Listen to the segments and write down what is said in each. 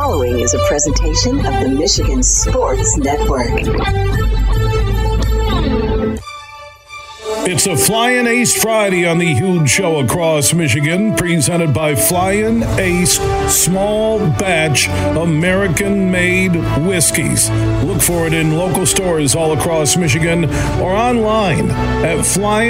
following is a presentation of the Michigan Sports Network. It's a Flying Ace Friday on the Huge Show across Michigan, presented by Flying Ace Small Batch American-Made Whiskeys. Look for it in local stores all across Michigan or online at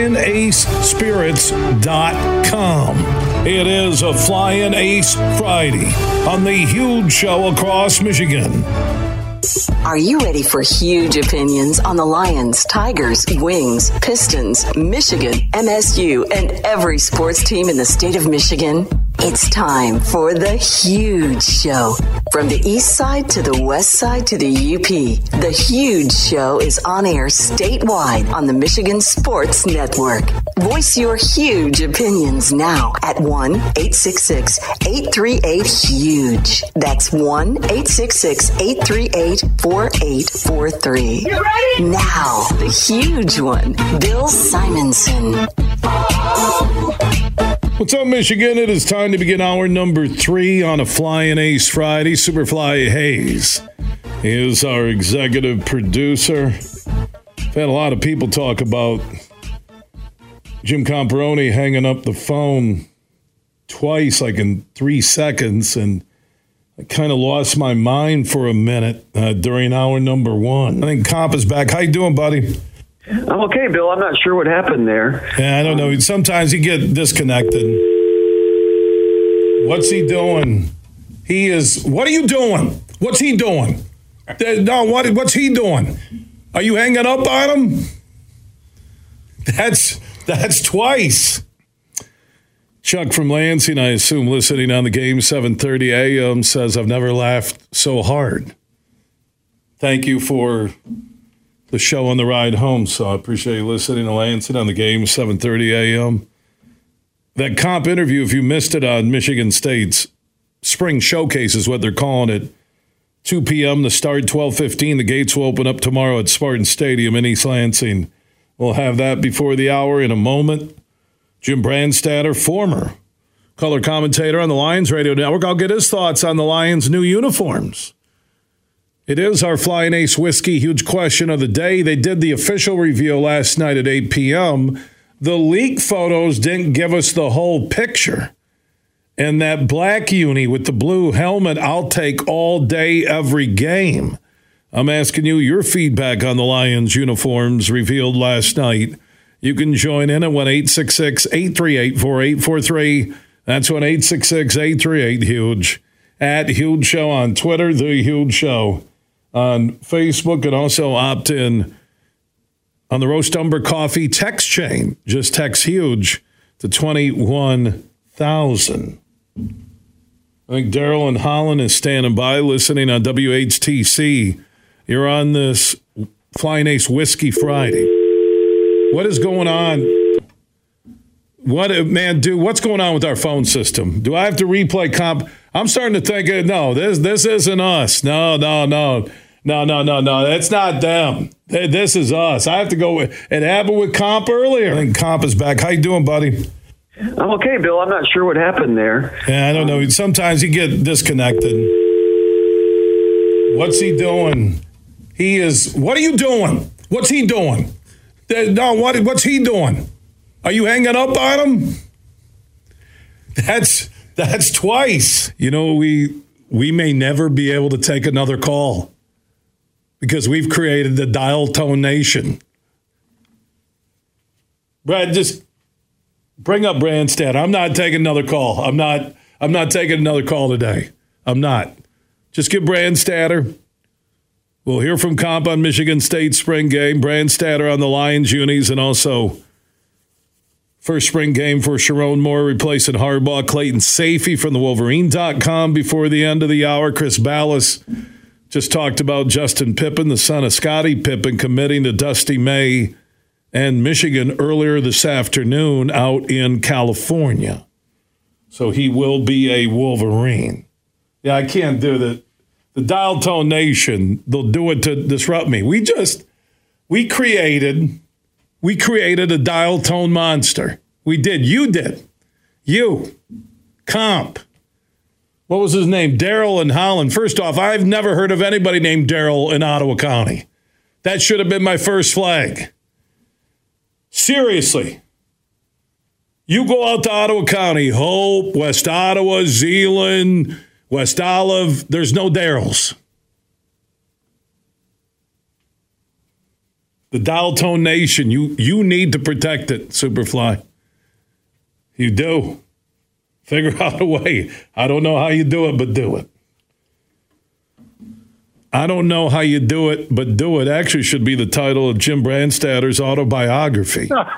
flyingacespirits.com. It is a Flying Ace Friday on the Huge Show across Michigan. Are you ready for huge opinions on the Lions, Tigers, Wings, Pistons, Michigan, MSU, and every sports team in the state of Michigan? It's time for the Huge Show. From the east side to the west side to the UP, the Huge Show is on air statewide on the Michigan Sports Network. Voice your huge opinions now at 1-866-838-HUGE. That's 1-866-838-4843. You ready? Now, the huge one, Bill Simonson. What's up, Michigan? It is time to begin hour number 3 on a Flying Ace Friday. Superfly Hayes is our executive producer. I've had a lot of people talk about Jim Comparoni hanging up the phone twice, like in 3 seconds, and I kind of lost my mind for a minute during hour number 1. I think Comp is back. How you doing, buddy? I'm okay, Bill. I'm not sure what happened there. Yeah, I don't know. Sometimes you get disconnected. What's he doing? What are you doing? What's he doing? No, what's he doing? Are you hanging up on him? That's twice. Chuck from Lansing, I assume, listening on the game, 7:30 a.m., says, I've never laughed so hard. Thank you for the show on the ride home, so I appreciate you listening to Lansing on the game, 7:30 a.m. That Comp interview, if you missed it on Michigan State's Spring Showcase is what they're calling it, 2 p.m. to start, 12:15. The gates will open up tomorrow at Spartan Stadium in East Lansing. We'll have that before the hour in a moment. Jim Brandstatter, former color commentator on the Lions Radio Network. I'll get his thoughts on the Lions' new uniforms. It is our Flying Ace Whiskey Huge Question of the Day. They did the official reveal last night at 8 p.m. The leak photos didn't give us the whole picture. And that black uni with the blue helmet, I'll take all day, every game. I'm asking you your feedback on the Lions uniforms revealed last night. You can join in at 1-866-838-4843. That's 1-866-838-HUGE. At Huge Show on Twitter, The Huge Show on Facebook, and also opt in on the Roast Umber Coffee text chain. Just text HUGE to 21,000. I think Daryl in Holland is standing by, listening on WHTC. You're on this Flying Ace Whiskey Friday. What is going on? What's going on with our phone system? Do I have to replay Comp? I'm starting to think, no, this isn't us. No. That's not them. This is us. I have to go with it. Happened with Comp earlier. I think Comp is back. How you doing, buddy? I'm okay, Bill. I'm not sure what happened there. Yeah, I don't know. Sometimes you get disconnected. What's he doing? What are you doing? What's he doing? No, what's he doing? Are you hanging up on him? That's twice. You know, we may never be able to take another call because we've created the dial tone nation. Brad, just bring up Brandstad. I'm not taking another call. I'm not taking another call today. I'm not. Just get Brandstatter. We'll hear from Comp on Michigan State spring game, Brandstatter on the Lions unis, and also first spring game for Sharon Moore replacing Harbaugh. Clayton Sayfie from the Wolverine.com before the end of the hour. Chris Ballas just talked about Justin Pippen, the son of Scottie Pippen, committing to Dusty May and Michigan earlier this afternoon out in California. So he will be a Wolverine. Yeah, I can't do that. The dial tone nation, they'll do it to disrupt me. We created a dial tone monster. We did. You did. You. Comp. What was his name? Daryl in Holland. First off, I've never heard of anybody named Daryl in Ottawa County. That should have been my first flag. Seriously. You go out to Ottawa County, Hope, West Ottawa, Zeeland, West Olive, there's no Daryls. The Dial Tone Nation, you need to protect it, Superfly. You do. Figure out a way. I don't know how you do it, but do it. I don't know how you do it, but do it. Actually should be the title of Jim Brandstatter's autobiography. So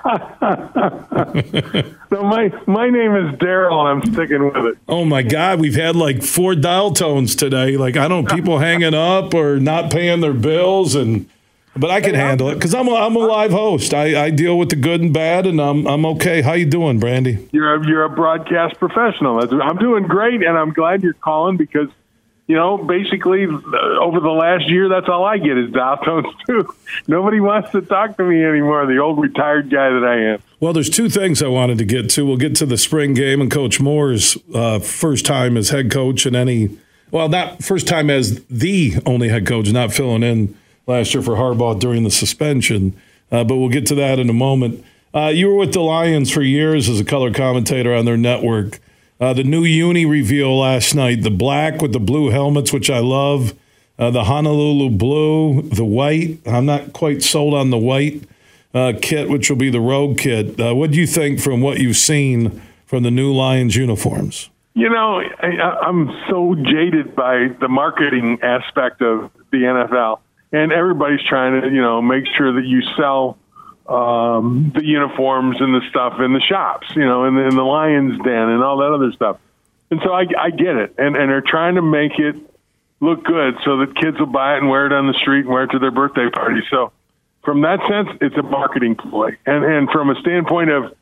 my name is Daryl, and I'm sticking with it. Oh, my God. We've had like 4 dial tones today. Like, I don't know, people hanging up or not paying their bills, but I can handle it because I'm a live host. I deal with the good and bad, and I'm okay. How you doing, Brandy? You're a broadcast professional. I'm doing great, and I'm glad you're calling because, basically over the last year, that's all I get is dial tones too. Nobody wants to talk to me anymore, the old retired guy that I am. Well, there's 2 things I wanted to get to. We'll get to the spring game and Coach Moore's first time as head coach not first time as the only head coach, not filling in last year for Harbaugh during the suspension. But we'll get to that in a moment. You were with the Lions for years as a color commentator on their network. The new uni reveal last night, the black with the blue helmets, which I love, the Honolulu blue, the white. I'm not quite sold on the white kit, which will be the road kit. What do you think from what you've seen from the new Lions uniforms? I'm so jaded by the marketing aspect of the NFL. And everybody's trying to, make sure that you sell the uniforms and the stuff in the shops, in the Lions Den and all that other stuff. And so I get it. And they're trying to make it look good so that kids will buy it and wear it on the street and wear it to their birthday party. So from that sense, it's a marketing ploy. And from a standpoint of,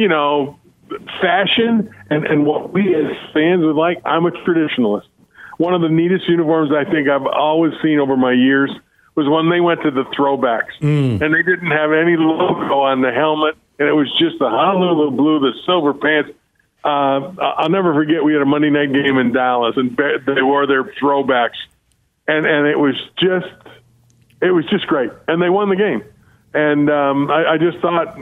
fashion and what we as fans would like, I'm a traditionalist. One of the neatest uniforms I think I've always seen over my years was when they went to the throwbacks. And they didn't have any logo on the helmet, and it was just the Honolulu blue, the silver pants. I'll never forget we had a Monday night game in Dallas, and they wore their throwbacks, and it was just great. And they won the game. And I just thought,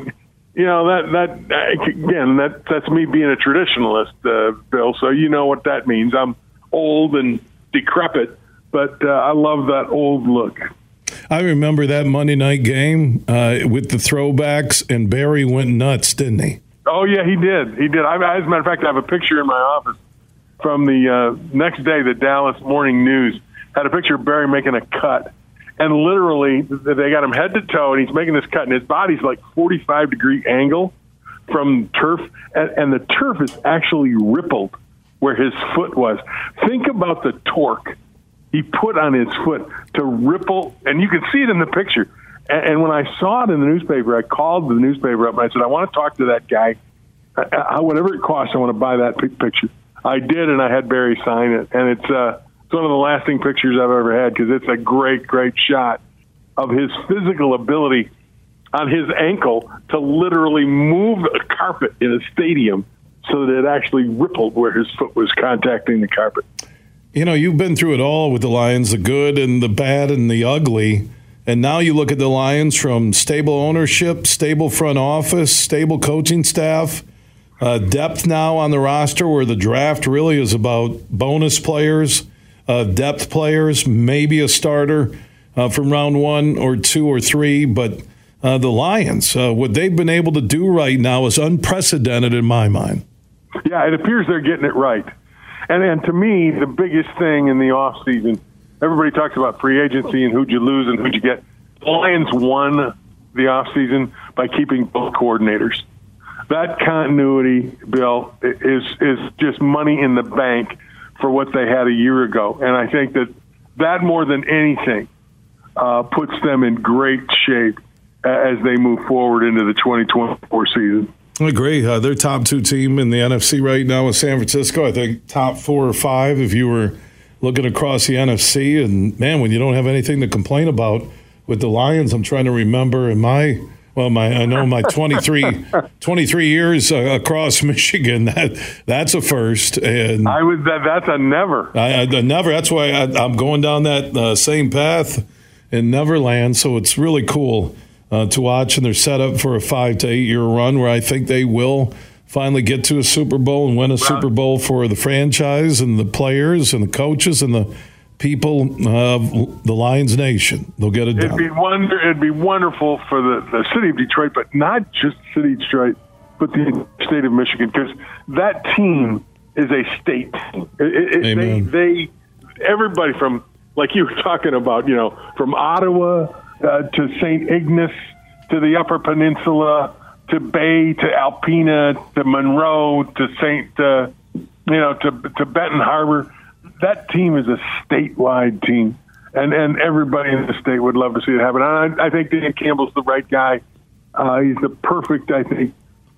that's me being a traditionalist, Bill. So you know what that means. I'm old and decrepit, but I love that old look. I remember that Monday night game with the throwbacks, and Barry went nuts, didn't he? Oh, yeah, he did. As a matter of fact, I have a picture in my office from the next day. The Dallas Morning News had a picture of Barry making a cut. And literally, they got him head to toe, and he's making this cut, and his body's like 45-degree angle from turf. And the turf is actually rippled where his foot was. Think about the torque he put on his foot to ripple, and you can see it in the picture. And when I saw it in the newspaper, I called the newspaper up and I said, I want to talk to that guy. Whatever it costs, I want to buy that picture. I did, and I had Barry sign it. And it's one of the lasting pictures I've ever had because it's a great, great shot of his physical ability on his ankle to literally move a carpet in a stadium so that it actually rippled where his foot was contacting the carpet. You've been through it all with the Lions, the good and the bad and the ugly. And now you look at the Lions from stable ownership, stable front office, stable coaching staff, depth now on the roster where the draft really is about bonus players, depth players, maybe a starter from round 1 or 2 or 3. But the Lions, what they've been able to do right now is unprecedented in my mind. Yeah, it appears they're getting it right. And to me, the biggest thing in the offseason, everybody talks about free agency and who'd you lose and who'd you get. The Lions won the offseason by keeping both coordinators. That continuity, Bill, is just money in the bank for what they had a year ago. And I think that more than anything puts them in great shape as they move forward into the 2024 season. I agree. Their top 2 team in the NFC right now is San Francisco. I think top 4 or 5 if you were looking across the NFC. And, man, when you don't have anything to complain about with the Lions, I'm trying to remember in my Well, I know my 23 years across Michigan, that's a first. And that's a never. I never. That's why I'm going down that same path in Neverland. So it's really cool to watch, and they're set up for a 5 to 8 year run where I think they will finally get to a Super Bowl and win a Super Bowl for the franchise and the players and the coaches and the people of the Lions Nation. They'll get it done. It'd be wonderful for the city of Detroit, but not just the city of Detroit, but the state of Michigan, because that team is a state team. They everybody from, like you were talking about, from Ottawa to St. Ignace to the Upper Peninsula to Bay to Alpena to Monroe to to Benton Harbor. That team is a statewide team, and everybody in the state would love to see it happen. I think Dan Campbell's the right guy. He's the perfect, I think,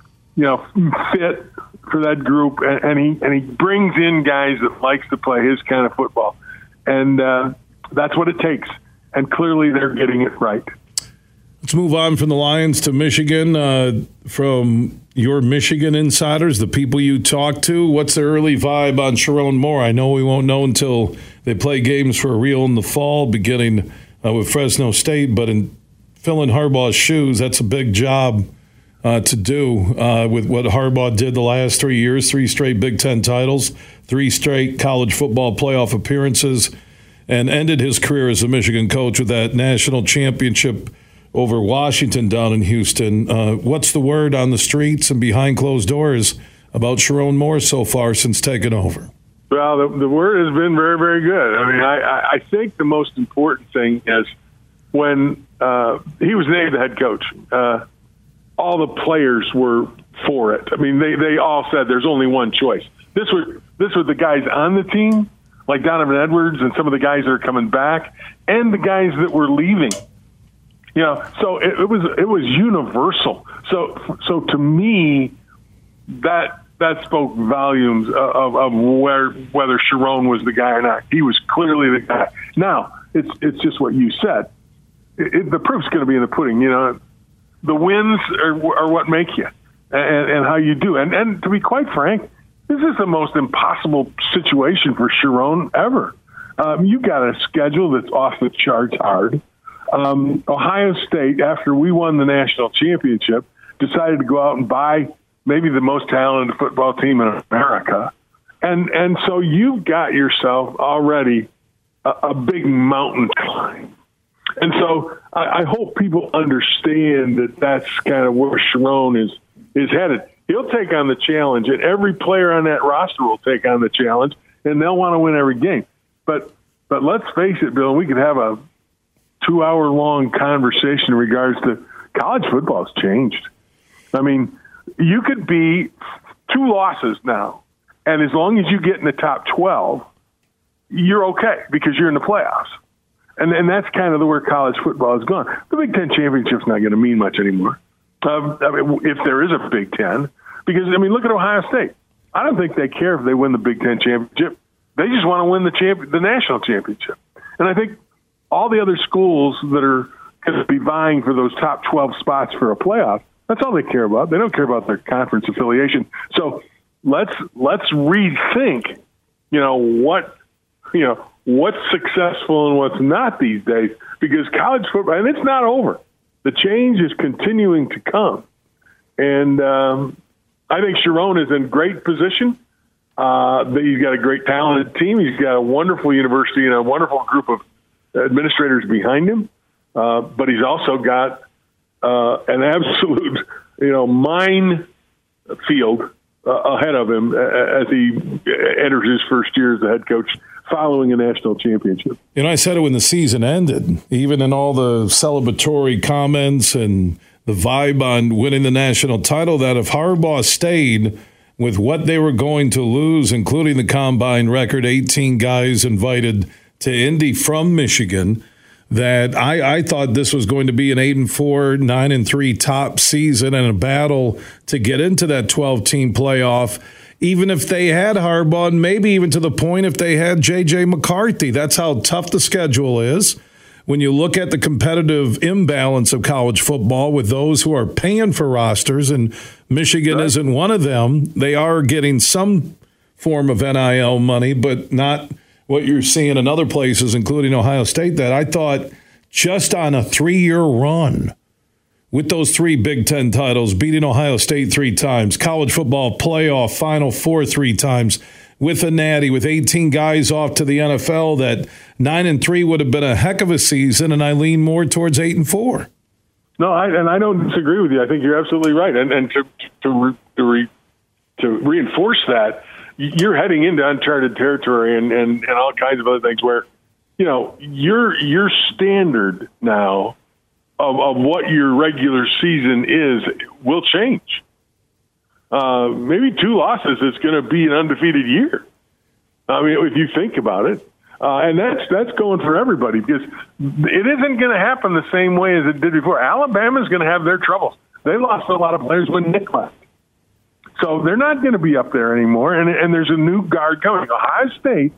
fit for that group, and he brings in guys that likes to play his kind of football, and that's what it takes. And clearly, they're getting it right. Let's move on from the Lions to Michigan. From your Michigan insiders, the people you talk to, what's the early vibe on Sharon Moore? I know we won't know until they play games for real in the fall, beginning with Fresno State. But in filling Harbaugh's shoes, that's a big job to do with what Harbaugh did the last 3 years, 3 straight Big Ten titles, 3 straight college football playoff appearances, and ended his career as a Michigan coach with that national championship over Washington down in Houston. What's the word on the streets and behind closed doors about Sharon Moore so far since taking over? Well, the word has been very, very good. I mean, I think the most important thing is when he was named the head coach, all the players were for it. I mean, they all said there's only one choice. This was the guys on the team, like Donovan Edwards and some of the guys that are coming back, and the guys that were leaving. So it was universal. So to me, that spoke volumes of whether Sharon was the guy or not. He was clearly the guy. Now it's just what you said. The proof's going to be in the pudding. The wins are what make you, and how you do. And to be quite frank, this is the most impossible situation for Sharon ever. You've got a schedule that's off the charts hard. Ohio State, after we won the national championship, decided to go out and buy maybe the most talented football team in America. And so you've got yourself already a big mountain to climb. And so I hope people understand that that's kind of where Sharon is headed. He'll take on the challenge, and every player on that roster will take on the challenge, and they'll want to win every game. But let's face it, Bill, we could have a 2-hour-long conversation in regards to college football has changed. I mean, you could be 2 losses now, and as long as you get in the top 12, you're okay because you're in the playoffs. And that's kind of where college football has gone. The Big Ten championship's not going to mean much anymore. If there is a Big Ten, because, look at Ohio State. I don't think they care if they win the Big Ten championship. They just want to win the national championship. And I think all the other schools that are going to be vying for those top 12 spots for a playoff, that's all they care about. They don't care about their conference affiliation. So let's rethink, what's successful and what's not these days, because college football, and it's not over. The change is continuing to come. And I think Sharon is in great position. He's got a great talented team. He's got a wonderful university and a wonderful group of administrators behind him. But he's also got an absolute, minefield ahead of him as he enters his first year as the head coach following a national championship. I said it when the season ended, even in all the celebratory comments and the vibe on winning the national title, that if Harbaugh stayed with what they were going to lose, including the combine record, 18 guys invited to Indy from Michigan, that I thought this was going to be an 8-4, 9-3 top season and a battle to get into that 12-team playoff, even if they had Harbaugh, and maybe even to the point if they had J.J. McCarthy. That's how tough the schedule is. when you look at the competitive imbalance of college football with those who are paying for rosters, and Michigan isn't one of them, they are getting some form of NIL money, but not what you're seeing in other places, including Ohio State, that I thought just on a 3-year run with those 3 Big Ten titles, beating Ohio State 3 times, college football playoff Final Four 3 times, with a natty, with 18 guys off to the NFL, that 9-3 would have been a heck of a season, and I lean more towards 8-4. No, I don't disagree with you. I think you're absolutely right. And to reinforce that, you're heading into uncharted territory and all kinds of other things where, your standard now of what your regular season is will change. Maybe 2 losses, it's going to be an undefeated year. I mean, if you think about it. And that's going for everybody, because it isn't going to happen the same way as it did before. Alabama's going to have their troubles. They lost a lot of players when Nick left. So they're not going to be up there anymore, and there's a new guard coming. Ohio State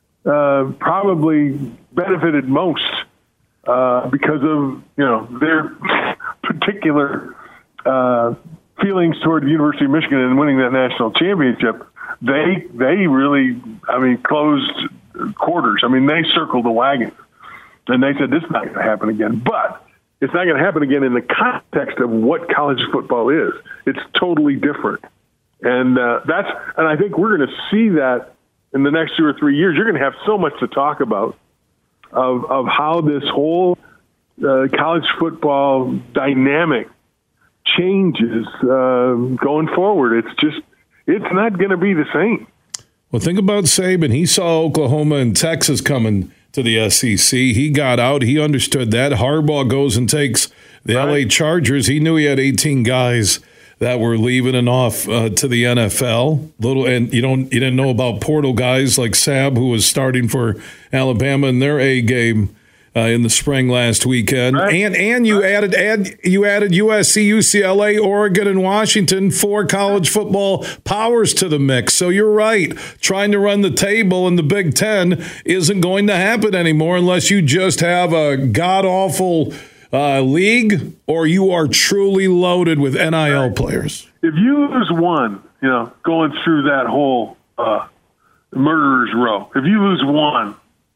probably benefited most because of their particular feelings toward the University of Michigan and winning that national championship. They really, closed quarters. They circled the wagon, and they said this is not going to happen again. But it's not going to happen again in the context of what college football is. It's totally different, and I think we're going to see that in the next 2 or 3 years. You're going to have so much to talk about of how this whole college football dynamic changes going forward. It's not going to be the same. Well, think about Saban. He saw Oklahoma and Texas coming to the SEC. He got out. He understood that. Harbaugh goes and takes the LA Chargers. He knew he had 18 guys that were leaving and off to the NFL. And you didn't know about portal guys like Sabb, who was starting for Alabama in their A game in the spring last weekend. And you added USC, UCLA, Oregon, and Washington, 4 college football powers to the mix. So you're right. Trying to run the table in the Big Ten isn't going to happen anymore unless you just have a god-awful league or you are truly loaded with NIL players. If you lose one, going through that whole murderer's row, if you lose one,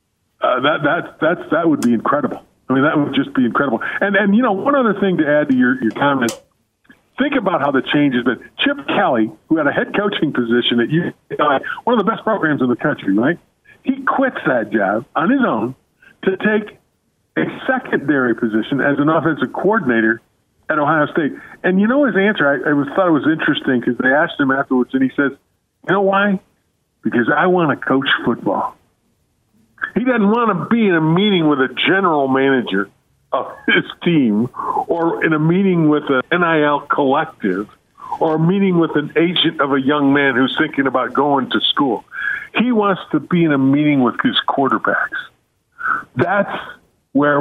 that would be incredible. That would just be incredible. And one other thing to add to your comment. Think about how the change has been. Chip Kelly, who had a head coaching position at UCLA, one of the best programs in the country, right? He quits that job on his own to take a secondary position as an offensive coordinator at Ohio State. And his answer, I thought it was interesting because they asked him afterwards, and he says, "You know why? Because I want to coach football." He doesn't want to be in a meeting with a general manager of his team or in a meeting with an NIL collective or a meeting with an agent of a young man who's thinking about going to school. He wants to be in a meeting with his quarterbacks. That's where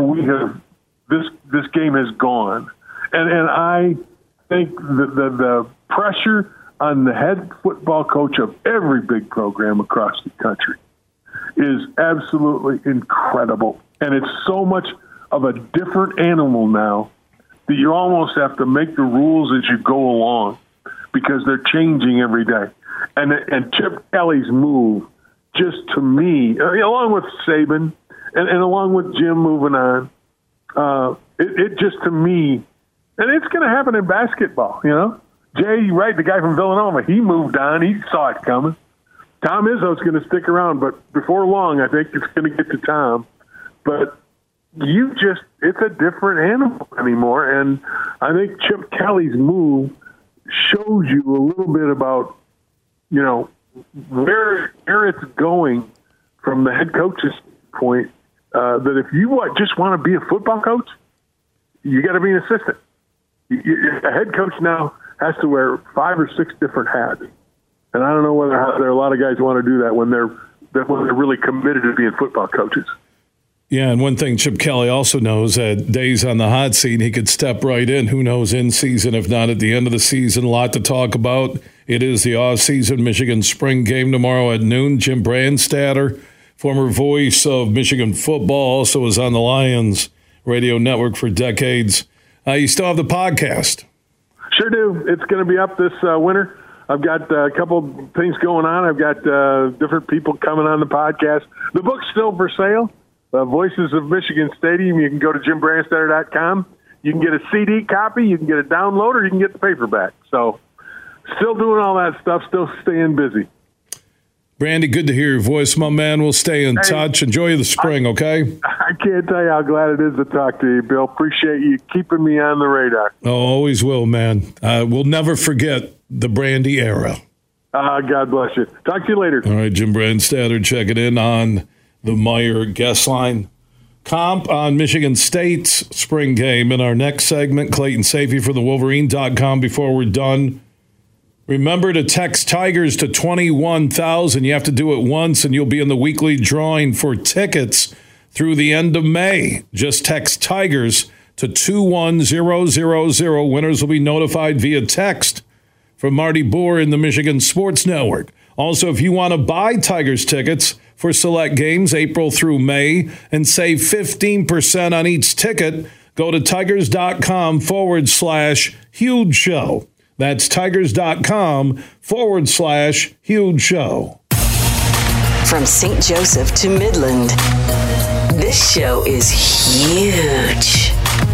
this game has gone. And I think the pressure on the head football coach of every big program across the country is absolutely incredible. And it's so much of a different animal now that you almost have to make the rules as you go along because they're changing every day. And Chip Kelly's move, just to me, along with Saban and along with Jim moving on, it just to me, and it's going to happen in basketball, Jay Wright, the guy from Villanova, he moved on. He saw it coming. Tom Izzo's going to stick around, but before long, I think it's going to get to Tom. But it's a different animal anymore. And I think Chip Kelly's move shows you a little bit about, where it's going from the head coach's point, that if you just want to be a football coach, you got to be an assistant. A head coach now has to wear 5 or 6 different hats. And I don't know whether there are a lot of guys who want to do that when they're really committed to being football coaches. Yeah, and one thing Chip Kelly also knows, that days on the hot seat, he could step right in. Who knows, in season, if not at the end of the season. A lot to talk about. It is the off-season Michigan spring game tomorrow at noon. Jim Brandstatter, former voice of Michigan football, also was on the Lions radio network for decades. You still have the podcast? Sure do. It's going to be up this winter. I've got a couple things going on. I've got different people coming on the podcast. The book's still for sale. Voices of Michigan Stadium. You can go to JimBrandstatter.com. You can get a CD copy, you can get a download, or you can get the paperback. So still doing all that stuff, still staying busy. Brandy, good to hear your voice, my man. We'll stay in touch. Enjoy the spring, okay? I can't tell you how glad it is to talk to you, Bill. Appreciate you keeping me on the radar. Oh, always will, man. We'll never forget the Brandy era. God bless you. Talk to you later. All right, Jim Brandstatter checking in on the Meyer guest line. Comp on Michigan State's spring game. In our next segment, Clayton Sayfie for the Wolverine.com. Before we're done, remember to text Tigers to 21,000. You have to do it once, and you'll be in the weekly drawing for tickets through the end of May. Just text Tigers to 21000. Winners will be notified via text from Marty Boer in the Michigan Sports Network. Also, if you want to buy Tigers tickets for select games April through May and save 15% on each ticket, go to tigers.com/huge show. That's tigers.com/huge show. From St. Joseph to Midland, this show is huge.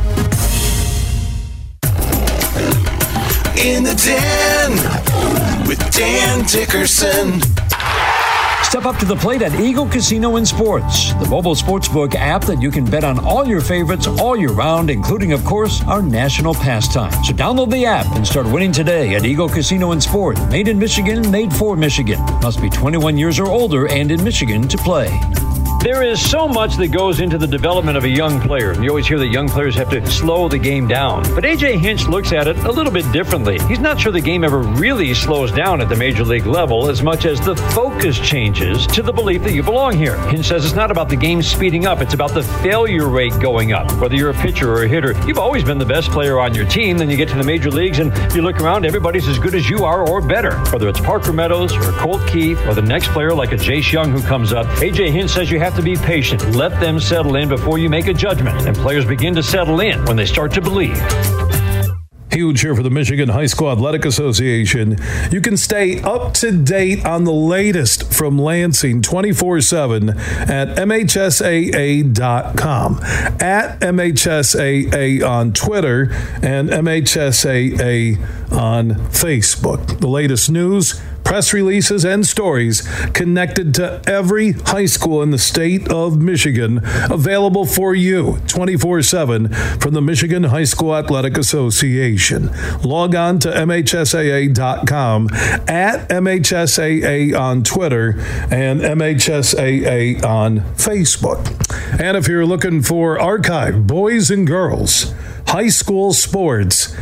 In the Den with Dan Dickerson. Step up to the plate at Eagle Casino and Sports, the mobile sportsbook app that you can bet on all your favorites all year round, including, of course, our national pastime. So download the app and start winning today at Eagle Casino and Sport. Made in Michigan, made for Michigan. Must be 21 years or older and in Michigan to play. There is so much that goes into the development of a young player. You always hear that young players have to slow the game down. But A.J. Hinch looks at it a little bit differently. He's not sure the game ever really slows down at the major league level as much as the focus changes to the belief that you belong here. Hinch says it's not about the game speeding up. It's about the failure rate going up. Whether you're a pitcher or a hitter, you've always been the best player on your team. Then you get to the major leagues and you look around, everybody's as good as you are or better. Whether it's Parker Meadows or Colt Keith or the next player like a Jace Young who comes up, A.J. Hinch says you have to be patient. Let them settle in before you make a judgment. And players begin to settle in when they start to believe. Huge here for the Michigan High School Athletic Association. You can stay up to date on the latest from Lansing 24/7 at MHSAA.com, at MHSAA on Twitter, and MHSAA on Facebook. The latest news, press releases, and stories connected to every high school in the state of Michigan, available for you 24/7 from the Michigan High School Athletic Association. Log on to MHSAA.com, at MHSAA on Twitter, and MHSAA on Facebook. And if you're looking for archive boys and girls high school sports,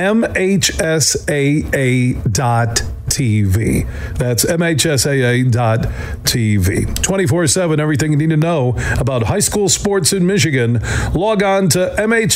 MHSAA.TV. That's MHSAA.TV. 24/7, everything you need to know about high school sports in Michigan. Log on to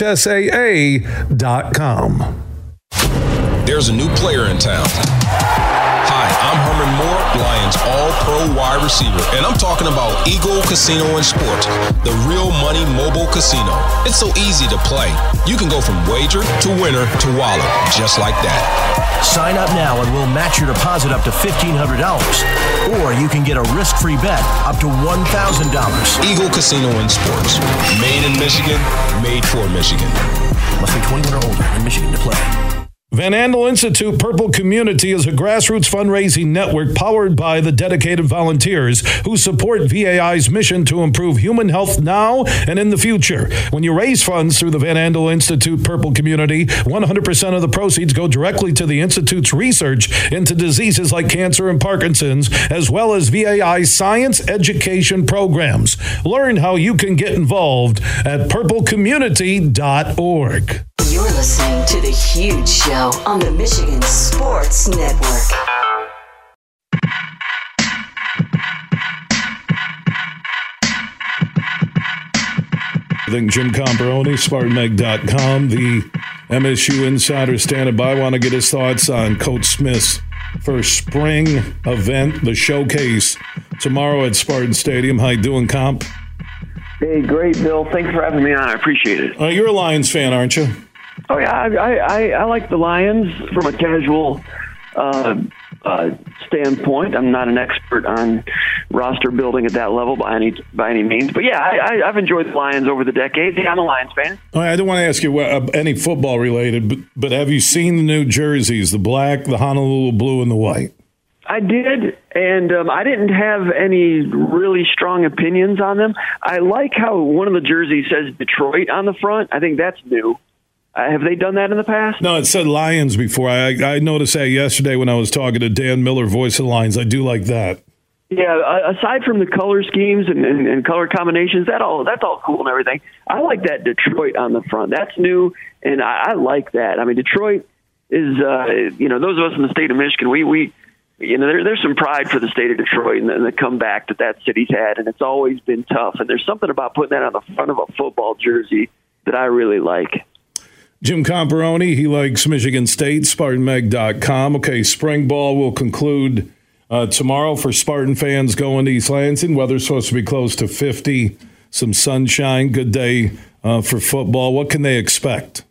MHSAA.com. There's a new player in town. Hi, I'm Herman Moore, Lions All-Pro wide receiver, and I'm talking about Eagle Casino and Sports, the real money mobile casino. It's so easy to play. You can go from wager to winner to wallet, just like that. Sign up now and we'll match your deposit up to $1,500. Or you can get a risk-free bet up to $1,000. Eagle Casino and Sports, made in Michigan, made for Michigan. Must be 21 or older in Michigan to play. Van Andel Institute Purple Community is a grassroots fundraising network powered by the dedicated volunteers who support VAI's mission to improve human health now and in the future. When you raise funds through the Van Andel Institute Purple Community, 100% of the proceeds go directly to the Institute's research into diseases like cancer and Parkinson's, as well as VAI's science education programs. Learn how you can get involved at purplecommunity.org. You're listening to The Huge Show on the Michigan Sports Network. I think Jim Comparoni, SpartanMag.com, the MSU insider standing by. Want to get his thoughts on Coach Smith's first spring event, the Showcase tomorrow at Spartan Stadium. How you doing, Comp? Hey, great, Bill. Thanks for having me on. I appreciate it. You're a Lions fan, aren't you? Oh, yeah. I like the Lions from a casual standpoint. I'm not an expert on roster building at that level by any means. But, yeah, I've enjoyed the Lions over the decades. Yeah, I'm a Lions fan. I don't want to ask you any football related, but have you seen the new jerseys, the black, the Honolulu blue, and the white? I did, and I didn't have any really strong opinions on them. I like how one of the jerseys says Detroit on the front. I think that's new. Have they done that in the past? No, it said Lions before. I noticed that yesterday when I was talking to Dan Miller, voice of the Lions. I do like that. Yeah, aside from the color schemes and color combinations, that's all cool and everything. I like that Detroit on the front. That's new, and I like that. I mean, Detroit is, those of us in the state of Michigan, we there's some pride for the state of Detroit and the comeback that city's had, and it's always been tough. And there's something about putting that on the front of a football jersey that I really like. Jim Comparoni, he likes Michigan State, SpartanMag.com. Okay, spring ball will conclude tomorrow for Spartan fans going to East Lansing. Weather's supposed to be close to 50, some sunshine, good day for football. What can they expect?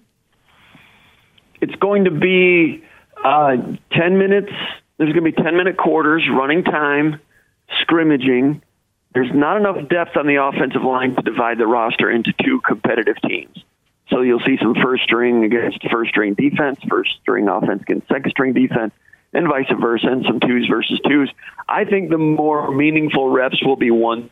It's going to be 10 minutes. There's going to be 10-minute quarters, running time, scrimmaging. There's not enough depth on the offensive line to divide the roster into two competitive teams. So you'll see some first-string against first-string defense, first-string offense against second-string defense, and vice versa, and some twos versus twos. I think the more meaningful reps will be one.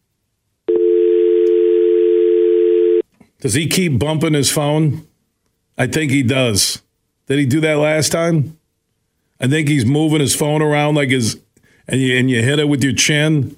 Does he keep bumping his phone? I think he does. Did he do that last time? I think he's moving his phone around and you hit it with your chin.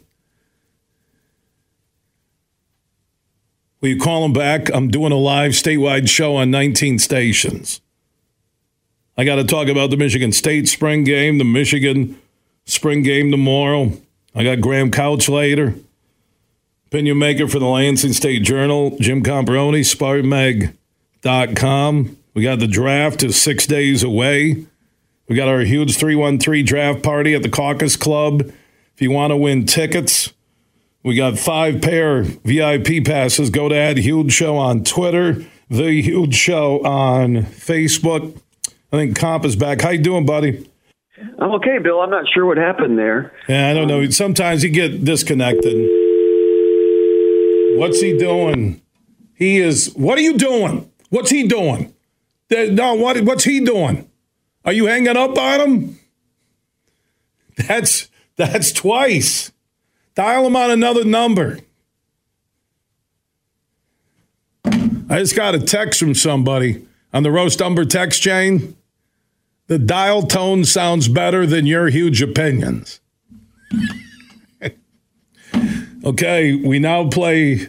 Will you call him back? I'm doing a live statewide show on 19 stations. I got to talk about the Michigan State spring game, the Michigan spring game tomorrow. I got Graham Couch later. Opinion maker for the Lansing State Journal, Jim Comparoni, SpartanMag.com. We got the draft is 6 days away. We got our huge 313 draft party at the Caucus Club. If you want to win tickets, we got 5 pair VIP passes. Go to @Huge Show on Twitter, The Huge Show on Facebook. I think Comp is back. How you doing, buddy? I'm okay, Bill. I'm not sure what happened there. Yeah, I don't know. Sometimes you get disconnected. What's he doing? What are you doing? What's he doing? No, what's he doing? Are you hanging up on him? That's twice. Dial him on another number. I just got a text from somebody on the Roast Umber text chain. The dial tone sounds better than your huge opinions. Okay, we now play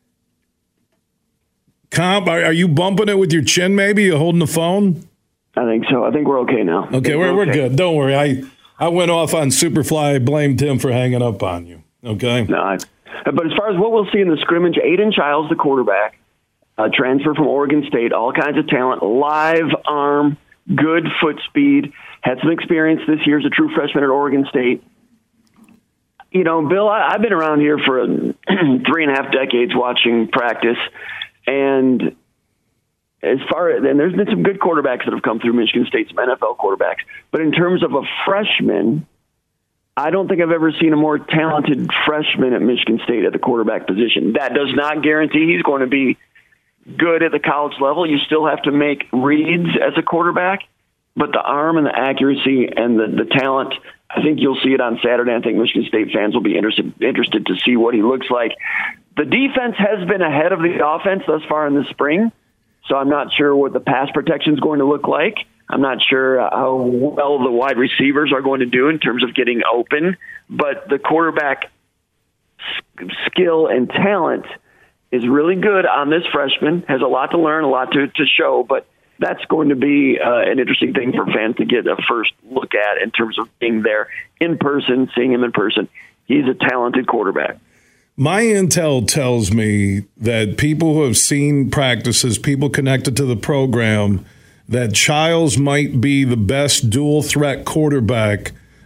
Comp. Are you bumping it with your chin maybe? You holding the phone? I think so. I think we're okay now. Okay, we're good. Don't worry. I went off on Superfly. I blamed him for hanging up on you. Okay? No, but as far as what we'll see in the scrimmage, Aiden Childs, the quarterback, transfer from Oregon State, all kinds of talent, live arm, good foot speed, had some experience this year as a true freshman at Oregon State. You know, Bill, I've been around here for 3.5 decades watching practice, and there's been some good quarterbacks that have come through Michigan State, some NFL quarterbacks. But in terms of a freshman, I don't think I've ever seen a more talented freshman at Michigan State at the quarterback position. That does not guarantee he's going to be good at the college level. You still have to make reads as a quarterback, but the arm and the accuracy and the talent, I think you'll see it on Saturday. I think Michigan State fans will be interested to see what he looks like. The defense has been ahead of the offense thus far in the spring. So I'm not sure what the pass protection is going to look like. I'm not sure how well the wide receivers are going to do in terms of getting open. But the quarterback skill and talent is really good on this freshman, has a lot to learn, a lot to show. But that's going to be an interesting thing for fans to get a first look at in terms of being there in person, seeing him in person. He's a talented quarterback. My intel tells me that people who have seen practices, people connected to the program, that Childs might be the best dual threat quarterback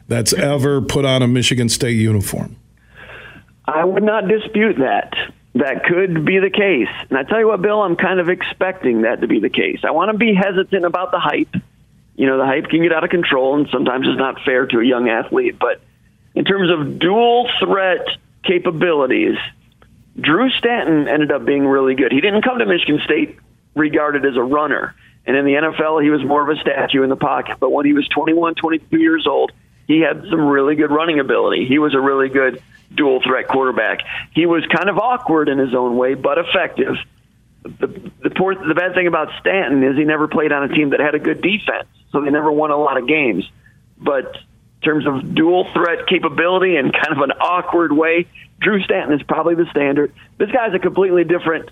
that's ever put on a Michigan State uniform. I would not dispute that. That could be the case. And I tell you what, Bill, I'm kind of expecting that to be the case. I want to be hesitant about the hype. The hype can get out of control, and sometimes it's not fair to a young athlete. But in terms of dual threat capabilities, Drew Stanton ended up being really good. He didn't come to Michigan State regarded as a runner. And in the NFL, he was more of a statue in the pocket. But when he was 21, 22 years old, he had some really good running ability. He was a really good dual threat quarterback. He was kind of awkward in his own way, but effective. The bad thing about Stanton is he never played on a team that had a good defense, so they never won a lot of games. But in terms of dual threat capability and kind of an awkward way, Drew Stanton is probably the standard. This guy's a completely different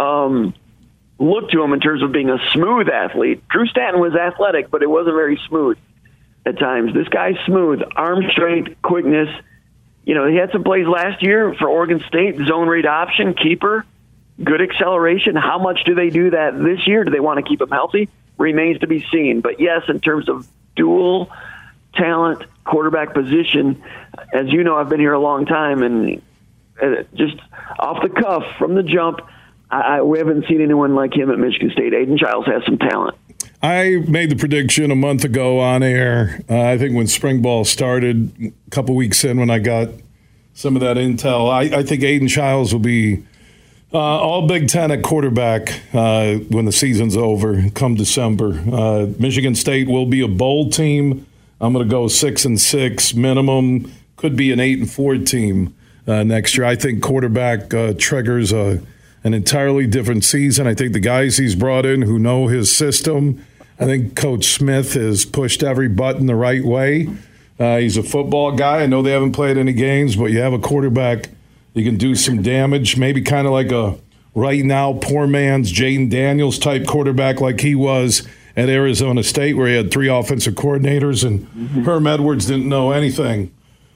look to him in terms of being a smooth athlete. Drew Stanton was athletic, but it wasn't very smooth at times. This guy's smooth, arm strength, quickness. He had some plays last year for Oregon State, zone read option, keeper, good acceleration. How much do they do that this year? Do they want to keep him healthy? Remains to be seen. But yes, in terms of dual talent quarterback position, as you know, I've been here a long time, and just off the cuff, from the jump, we haven't seen anyone like him at Michigan State. Aiden Childs has some talent. I made the prediction a month ago on air. I think when spring ball started, a couple weeks in when I got some of that intel, I think Aiden Childs will be all Big Ten at quarterback when the season's over come December. Michigan State will be a bowl team. I'm going to go 6-6 minimum. Could be an 8-4 team next year. I think quarterback triggers an entirely different season. I think the guys he's brought in who know his system, I think Coach Smith has pushed every button the right way. He's a football guy. I know they haven't played any games, but you have a quarterback, you can do some damage, maybe kind of like a right now poor man's Jaden Daniels type quarterback like he was at Arizona State, where he had 3 offensive coordinators and Herm Edwards didn't know anything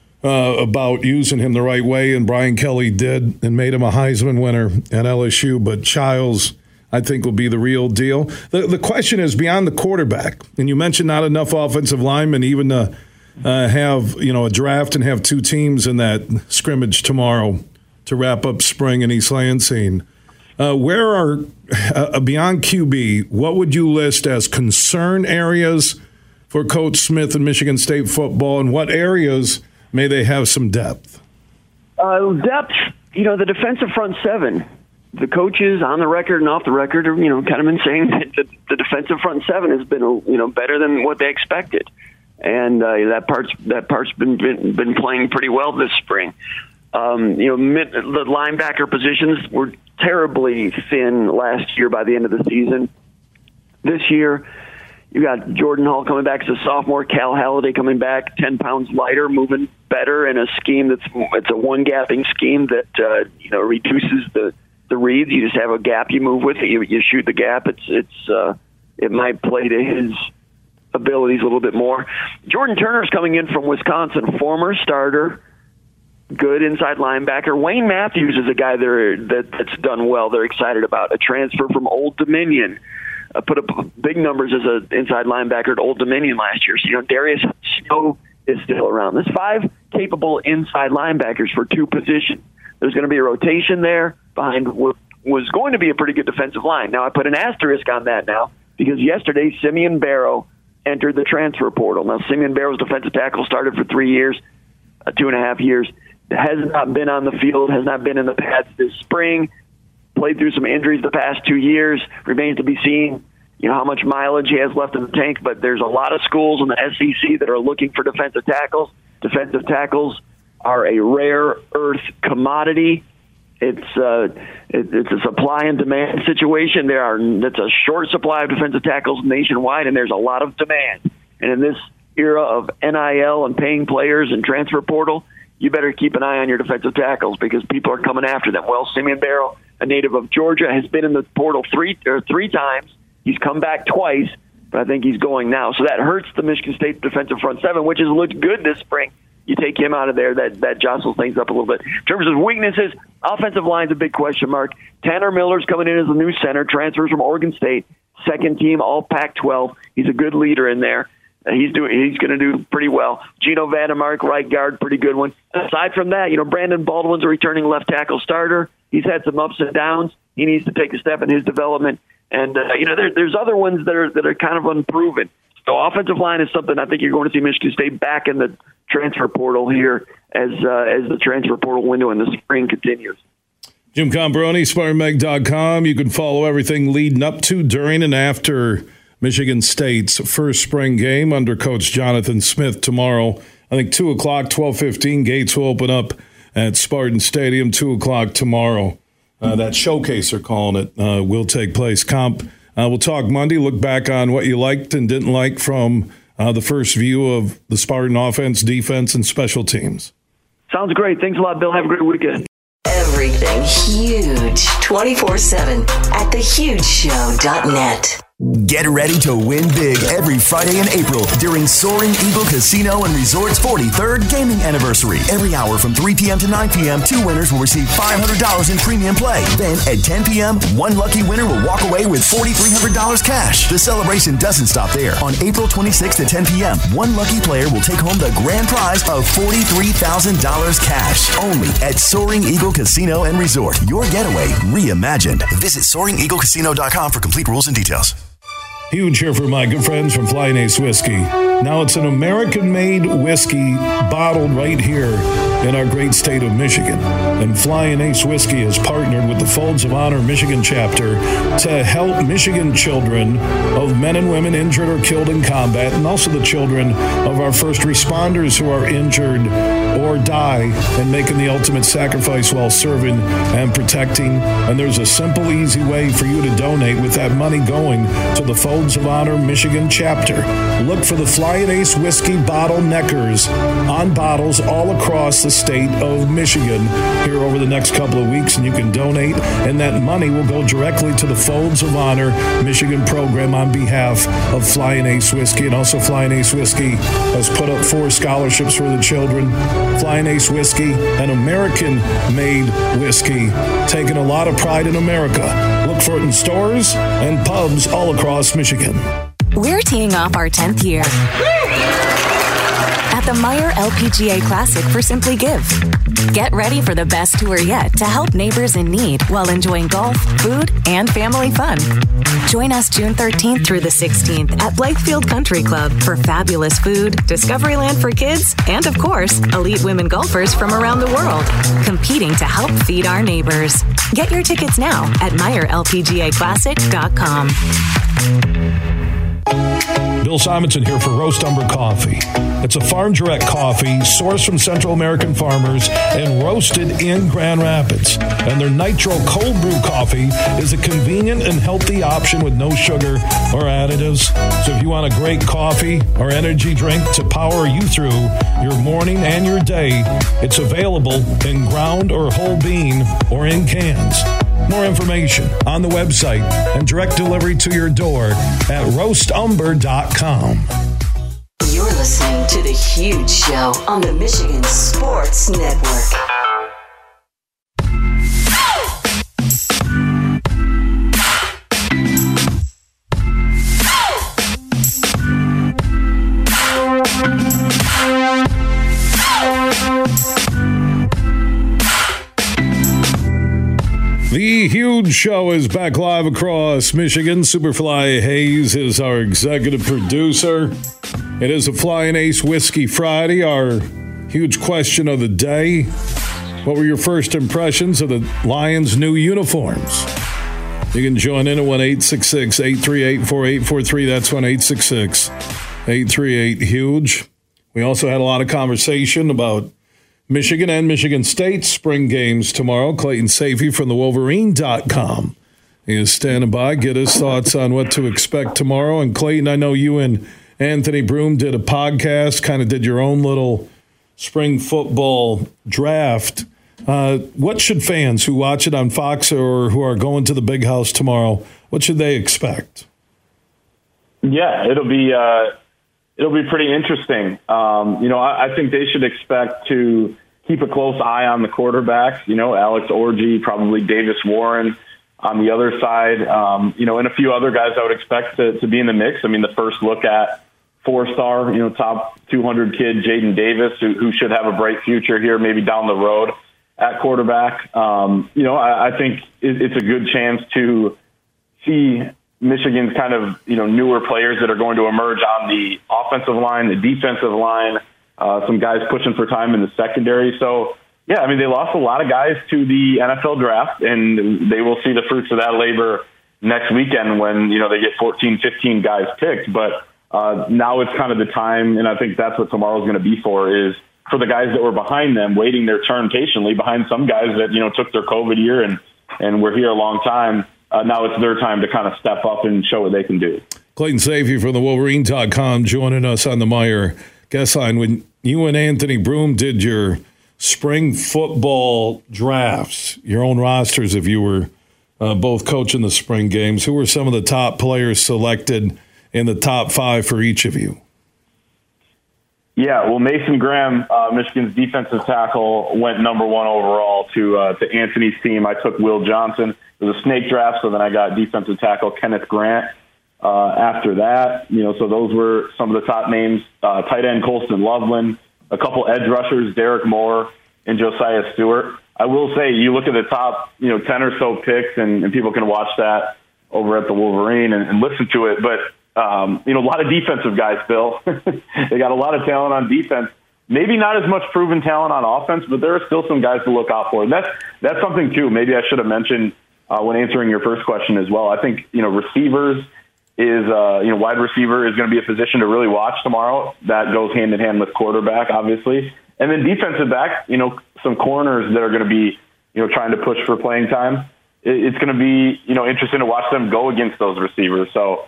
about using him the right way, and Brian Kelly did and made him a Heisman winner at LSU. But Childs, I think, will be the real deal. The question is beyond the quarterback, and you mentioned not enough offensive linemen even to have a draft and have 2 teams in that scrimmage tomorrow to wrap up spring in East Lansing. Where are beyond QB? What would you list as concern areas for Coach Smith and Michigan State football, and what areas may they have some depth? Depth, the defensive front 7. The coaches on the record and off the record are, kind of been saying that the defensive front 7 has been, better than what they expected, and that part's been playing pretty well this spring. The linebacker positions were terribly thin last year by the end of the season. This year, you got Jordan Hall coming back as a sophomore, Cal Halliday coming back 10 pounds lighter, moving better in a scheme it's a one-gapping scheme that reduces the reads. You just have a gap you move with. You shoot the gap. It might play to his abilities a little bit more. Jordan Turner's coming in from Wisconsin, former starter, good inside linebacker. Wayne Matthews is a guy that's done well. They're excited about a transfer from Old Dominion. Put up big numbers as an inside linebacker at Old Dominion last year. So, Darius Snow is still around. There's 5 capable inside linebackers for 2 positions. There's going to be a rotation there behind what was going to be a pretty good defensive line. Now, I put an asterisk on that now because yesterday Simeon Barrow entered the transfer portal. Now, Simeon Barrow's defensive tackle started for 3 years, 2.5 years. Has not been on the field, has not been in the pads this spring, played through some injuries the past 2 years. Remains to be seen, how much mileage he has left in the tank, but there's a lot of schools in the SEC that are looking for defensive tackles. Defensive tackles are a rare earth commodity. It's a supply and demand situation. It's a short supply of defensive tackles nationwide, and there's a lot of demand. And in this era of NIL and paying players and transfer portal, you better keep an eye on your defensive tackles because people are coming after them. Well, Simeon Barrow, a native of Georgia, has been in the portal three times. He's come back twice, but I think he's going now. So that hurts the Michigan State defensive front 7, which has looked good this spring. You take him out of there, that jostles things up a little bit. In terms of weaknesses, offensive line's a big question mark. Tanner Miller's coming in as a new center, transfers from Oregon State, second team, all Pac-12. He's a good leader in there. He's going to do pretty well. Gino Vandermark, right guard, pretty good one. Aside from that, Brandon Baldwin's a returning left tackle starter. He's had some ups and downs. He needs to take a step in his development. And there's other ones that are kind of unproven. So offensive line is something I think you're going to see Michigan State back in the transfer portal here as the transfer portal window in the spring continues. Jim Comparoni, SpartanMag.com. You can follow everything leading up to, during, and after Michigan State's first spring game under Coach Jonathan Smith tomorrow. I think 2 o'clock, 12:15. Gates will open up at Spartan Stadium, 2 o'clock tomorrow. That showcase, they're calling it, will take place. We'll talk Monday, look back on what you liked and didn't like from the first view of the Spartan offense, defense, and special teams. Sounds great. Thanks a lot, Bill. Have a great weekend. Everything huge 24/7 at thehugeshow.net. Get ready to win big every Friday in April during Soaring Eagle Casino and Resort's 43rd gaming anniversary. Every hour from 3 p.m. to 9 p.m., 2 winners will receive $500 in premium play. Then at 10 p.m., 1 lucky winner will walk away with $4,300 cash. The celebration doesn't stop there. On April 26th at 10 p.m., 1 lucky player will take home the grand prize of $43,000 cash. Only at Soaring Eagle Casino and Resort. Your getaway reimagined. Visit SoaringEagleCasino.com for complete rules and details. Huge here for my good friends from Flying Ace Whiskey. Now it's an American-made whiskey bottled right here in our great state of Michigan. And Flying Ace Whiskey has partnered with the Folds of Honor Michigan chapter to help Michigan children of men and women injured or killed in combat, and also the children of our first responders who are injured or die and making the ultimate sacrifice while serving and protecting. And there's a simple, easy way for you to donate with that money going to the Folds of Honor Michigan chapter. Look for the Flying Ace Whiskey bottleneckers on bottles all across the state of Michigan here over the next couple of weeks, and you can donate, and that money will go directly to the Folds of Honor Michigan program on behalf of Flying Ace Whiskey. And also Flying Ace Whiskey has put up 4 scholarships for the children. Flying Ace Whiskey, an American-made whiskey, taking a lot of pride in America. Look for it in stores and pubs all across Michigan. We're teeing off our 10th year at the Meijer LPGA Classic for Simply Give. Get ready for the best tour yet to help neighbors in need while enjoying golf, food, and family fun. Join us June 13th through the 16th at Blythefield Country Club for fabulous food, Discoveryland for kids, and of course, elite women golfers from around the world, competing to help feed our neighbors. Get your tickets now at MeijerLPGAClassic.com. Bill Simonson here for Roast Umber Coffee. It's a farm direct coffee sourced from Central American farmers and roasted in Grand Rapids. And their Nitro Cold Brew Coffee is a convenient and healthy option with no sugar or additives. So if you want a great coffee or energy drink to power you through your morning and your day, it's available in ground or whole bean or in cans. More information on the website and direct delivery to your door at roastumber.com. You're listening to The Huge Show on the Michigan Sports Network. The Huge Show is back live across Michigan. Superfly Hayes is our executive producer. It is a Flying Ace Whiskey Friday, our huge question of the day. What were your first impressions of the Lions' new uniforms? You can join in at 1-866-838-4843. That's 1-866-838-HUGE. We also had a lot of conversation about Michigan and Michigan State spring games tomorrow. Clayton Safey from the Wolverine.com is standing by. Get his thoughts on what to expect tomorrow. And Clayton, I know you and Anthony Broom did a podcast, kind of did your own little spring football draft. What should fans who watch it on Fox or who are going to the Big House tomorrow, what should they expect? Yeah, it'll be pretty interesting. I think they should expect to keep a close eye on the quarterbacks. Alex Orji, probably Davis Warren on the other side. And a few other guys I would expect to be in the mix. I mean, the first look at 4-star, top 200 kid, Jaden Davis, who should have a bright future here, maybe down the road at quarterback. I think it's a good chance to see Michigan's kind of, newer players that are going to emerge on the offensive line, the defensive line, some guys pushing for time in the secondary. So, yeah, I mean, they lost a lot of guys to the NFL draft, and they will see the fruits of that labor next weekend when, they get 14, 15 guys picked. But now it's kind of the time, and I think that's what tomorrow's going to be for the guys that were behind them, waiting their turn patiently behind some guys that, took their COVID year and were here a long time. Now it's their time to kind of step up and show what they can do. Clayton Sayfie from the Wolverine.com joining us on the Meijer guest line. When you and Anthony Broom did your spring football drafts, your own rosters, if you were both coaching the spring games, who were some of the top players selected in the top 5 for each of you? Yeah, well, Mason Graham, Michigan's defensive tackle, went number 1 overall to Anthony's team. I took Will Johnson. It was a snake draft, so then I got defensive tackle Kenneth Grant after that. So those were some of the top names. Tight end Colston Loveland, a couple edge rushers, Derek Moore and Josiah Stewart. I will say, you look at the top, 10 or so picks, and people can watch that over at the Wolverine and listen to it. But, a lot of defensive guys, Bill. They got a lot of talent on defense. Maybe not as much proven talent on offense, but there are still some guys to look out for. And that's something, too, maybe I should have mentioned when answering your first question as well. I think, receivers is, wide receiver is going to be a position to really watch tomorrow. That goes hand in hand with quarterback, obviously. And then defensive back, some corners that are going to be, trying to push for playing time. It's going to be, interesting to watch them go against those receivers. So,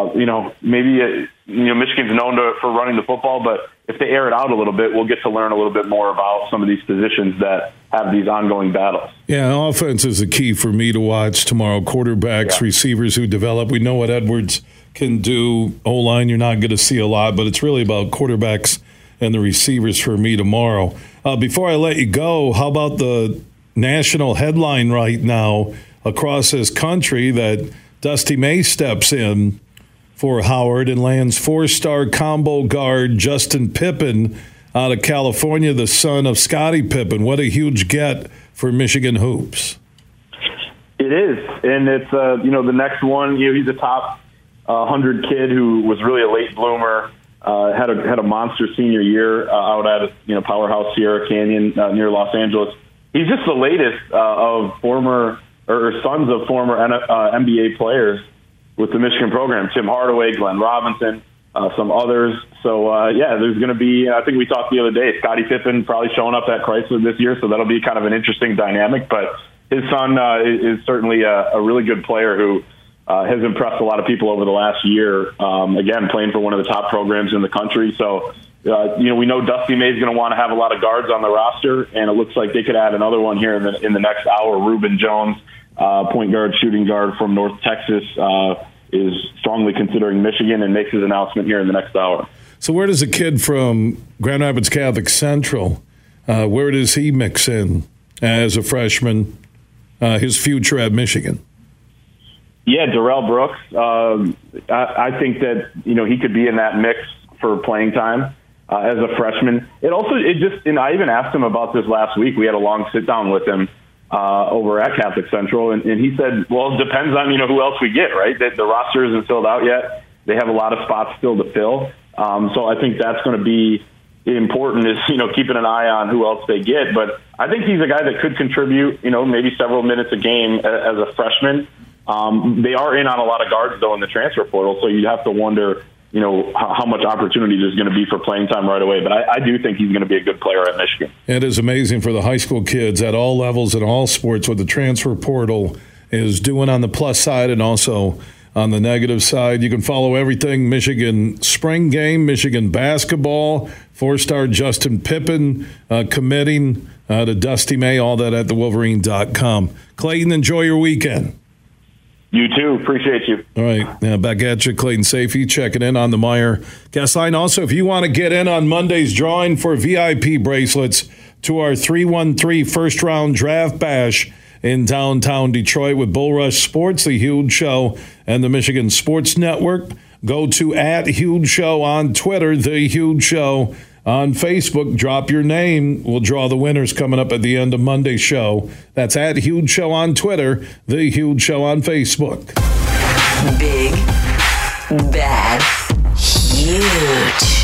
maybe, Michigan's known for running the football, but if they air it out a little bit, we'll get to learn a little bit more about some of these positions that have these ongoing battles. Yeah, offense is the key for me to watch tomorrow. Quarterbacks, receivers who develop. We know what Edwards can do. O-line, you're not going to see a lot, but it's really about quarterbacks and the receivers for me tomorrow. Before I let you go, how about the national headline right now across this country that Dusty May steps in for Howard and lands 4-star combo guard Justin Pippen out of California, the son of Scottie Pippen. What a huge get for Michigan hoops. It is, and it's the next one. He's a top 100 kid who was really a late bloomer. Had a monster senior year out at Powerhouse Sierra Canyon near Los Angeles. He's just the latest of former or sons of former NBA players with the Michigan program. Tim Hardaway, Glenn Robinson, some others. So there's going to be. I think we talked the other day. Scottie Pippen probably showing up at Chrysler this year, so that'll be kind of an interesting dynamic. But his son is certainly a really good player who has impressed a lot of people over the last year. Again, playing for one of the top programs in the country. So, we know Dusty May is going to want to have a lot of guards on the roster, and it looks like they could add another one here in the next hour. Reuben Jones, point guard, shooting guard from North Texas, is strongly considering Michigan and makes his announcement here in the next hour. So where does a kid from Grand Rapids Catholic Central, where does he mix in as a freshman, his future at Michigan? Yeah, Darrell Brooks. I think that, he could be in that mix for playing time as a freshman. And I even asked him about this last week. We had a long sit down with him over at Catholic Central, and he said, well, it depends on, who else we get, right? That the roster isn't filled out yet. They have a lot of spots still to fill. So I think that's going to be important is, keeping an eye on who else they get. But I think he's a guy that could contribute, maybe several minutes a game as a freshman. They are in on a lot of guards, though, in the transfer portal, so you have to wonder, how much opportunity there's going to be for playing time right away. But I do think he's going to be a good player at Michigan. It is amazing for the high school kids at all levels and all sports what the transfer portal is doing on the plus side and also on the negative side. You can follow everything Michigan spring game, Michigan basketball, 4-star Justin Pippen committing to Dusty May, all that at thewolverine.com. Clayton, enjoy your weekend. You too. Appreciate you. All right. Now back at you, Clayton Sayfie, checking in on the Meijer guest line. Also, if you want to get in on Monday's drawing for VIP bracelets to our 313 first round draft bash in downtown Detroit with Bull Rush Sports, the huge show, and the Michigan Sports Network, Go to @HugeShow on Twitter, The Huge Show on Facebook. Drop your name. We'll draw the winners coming up at the end of Monday's show. That's @HugeShow on Twitter, The Huge Show on Facebook. Big, bad, huge.